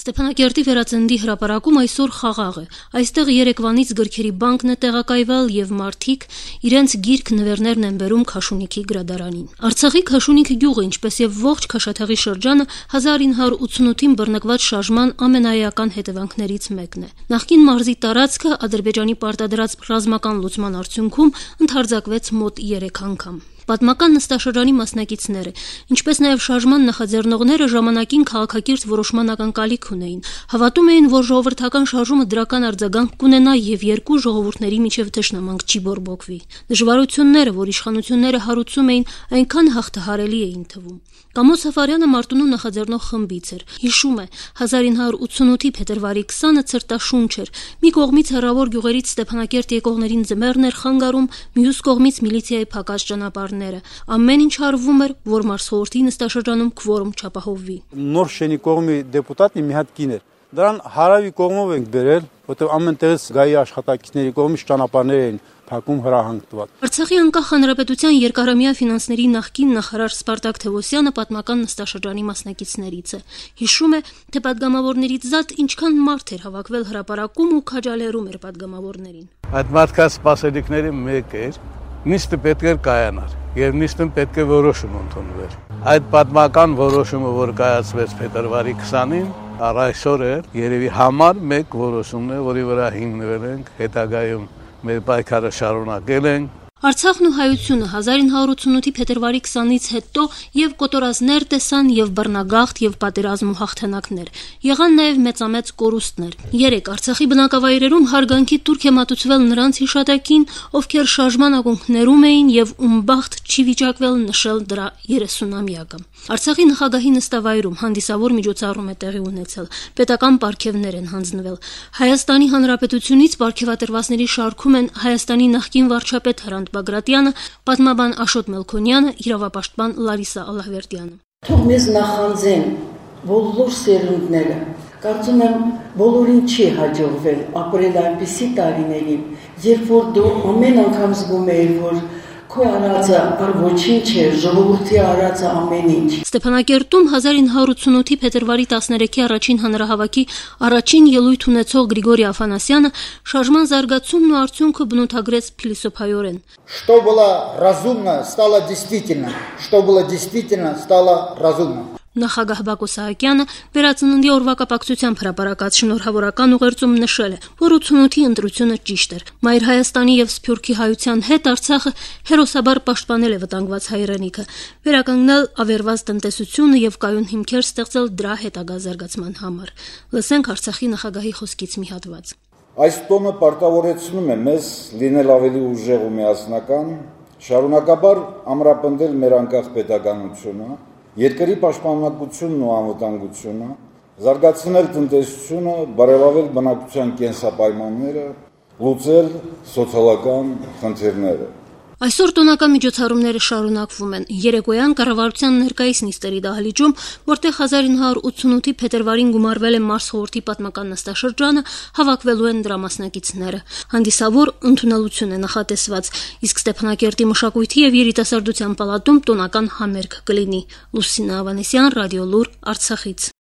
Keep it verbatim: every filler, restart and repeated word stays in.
Ստեփանակերտի վերածննդի հրապարակում այսօր խաղաղ է։ Այստեղ երեկվանից գրքերի բանկն է տեղակայվել եւ մարդիկ իրենց գիրք նվերներն են բերում Քաշունիքի գրադարանին։ Արցախի Քաշունիք գյուղը, ինչպես եւ ողջ Քաշաթաղի շրջանը հազար ինը հարյուր ութսունութին բռնկված շարժման ամենաէական հետևանքներից մեկն է։ Նախկին մարզի տարածքը Ադրբեջանի պարտադրած ռազմական լուծման արդյունքում ընդարձակվեց մոտ երեք անգամ։ Պատմական նստաշրջանի մասնակիցները, ինչպես նաև շարժման նախաձեռնողները ժամանակին քաղաքակիրթ որոշման ակնկալիք ունեին, հավատում էին, որ ժողովրդական շարժումը դրական արձագանք կունենա եւ երկու ժողովուրդների միջև թշնամանք չի բորբոքվի։ Դժվարությունները, որ իշխանությունները հարուցում էին, այնքան հաղթահարելի էին թվում։ Կամո Սաֆարյանը Մարտունու նախաձեռնող խմբից էր։ Հիշում է, հազար ինը հարյուր ութսունութի փետրվարի քսանը ցրտաշունչ էր։ Մի կողմից հեռավոր գյուղերից Ստեփանակերտ եկողներին ձմեռն էր խանգարում, մյուս կողմից միլիցիայի փակած ճանապարհները։ Ամեն ինչ արվում էր, որ մարզխորհրդի նստաշրջանում քվորում չապահովվի։ Նոր շենի կողմի դեպուտատն մի հատ կին էր։ Դրան հարավի կողմով ենք բերել, որտեղ ամենտեղից գայի աշխատակիցների կողմից ճանապարհներ էին փակում հրահանգ տված։ Արցախի անկախ հանրապետության երկարամյա ֆինանսների նախկին նախարար Սպարտակ Թևոսյանը պատմական նստաշրջանի մասնակիցներից է։ Հիշում է, թե պատգամավորներից զատ ինչքան մարդ էր հավաքվել հրապարակում ու քաջալերում էր պատգամավորներին։ Այդ մարդկանց սպասելիքների մեկ էր, նիստը պետք էր կայանար եւ նիստում պետք է որոշում ընդունվեր։ Այդ պատմական որոշումը, որ կայացվեց փետրվարի քսանին, առ այսօր է երևի համար մեկ որոշումն է, որի վրա հիմնվել ենք, հետագայում մեր պայքարը շարունակել ենք։ Արցախն ու հայությունը հազար ինը հարյուր ութսունութի փետրվարի քսանից հետո եւ կոտորածներ տեսան եւ բռնագաղթ եւ պատերազմ ու հաղթանակներ։ Եղան նաեւ մեծամեծ կորուստներ։ Երեք Արցախի բնակավայրերում հարգանքի տուրք է մատուցվել նրանց հիշատակին, ովքեր շարժման ակունքներում էին եւ ում բախտ չի վիճակվել նշել դրա երեսունամյակը։ Արցախի նախագահի նստավայրում հանդիսավոր միջոցառում է տեղի ունեցել։ Պետական պարգևներ են հանձնվել։ Հայաստանի Հանրապետությունից պարգևատրվածների շարքում են Հայաստանի նախկին վարչապետ Հրանտ Բագրատյանը, պատմաբան Աշոտ Մելքոնյանը, իրավապաշտպան Լարիսա Ալլահվերդյանը։ Թող մեզ նախանձեն բոլոր սերունդները։ Կարծում եմ, բոլորին չի հաջողվել ապրել այնպիսի տարիներին, երբ որ դու ամեն անգամ զգում ես, որ քո արածը առ ոչինչ է, ժողովրդի արածը ամեն ինչ։ Ստեփանակերտում հազար ինը հարյուր ութսունութի փետրվարի տասներեքի առաջին հանրահավաքի առաջին ելույթ ունեցող Գրիգորի Աֆանասյանը շարժման զարգացումն ու արդյունքը բնութագրեց փիլիսոփայորեն։ Что было разумно, стало действительно, что было действительно, стало разумно։ Նախագահ Բակո Սահակյանը վերածննդի օրվա կապակցությամբ հրապարակած շնորհավորական ուղերձում նշել է, որ ութսունութի ընտրությունը ճիշտ էր։ Մայր Հայաստանի եւ Սփյուռքի հայության հետ Արցախը հերոսաբար պաշտպանել է վտանգված հայրենիքը, վերականգնել ավերված տնտեսությունը եւ կայուն հիմքեր ստեղծել դրա հետագա զարգացման համար։ Լսենք Արցախի նախագահի խոսքից մի հատված։ Այս տոնը պարտավորեցնում է մեզ լինել ավելի ուժեղ ու միասնական, շարունակաբար ամրապնդել մեր անկախ պետականությունը, երկրի պաշտպանությունն ու անվտանգությունը, զարգացնել տնտեսությունը, բարելավել բնակչության կենսապայմանները, լուծել սոցիալական խնդիրները։ Այսօր տոնական միջոցառումները շարունակվում են։ Երեկոյան կառավարության ներկայիս նիստերի դահլիճում, որտեղ հազար ինը հարյուր ութսունութի փետրվարին գումարվել է մարզխորհրդի պատմական նստաշրջանը, հավաքվելու են դրա մասնակիցները։ Հանդիսավոր ընդունելություն է նախատեսված, իսկ Ստեփանակերտի մշակույթի եւ երիտասարդության պալատում տոնական համերգ կլինի։ Լուսինա Ավանեսյան, Ռադիոլուր, Արցախից։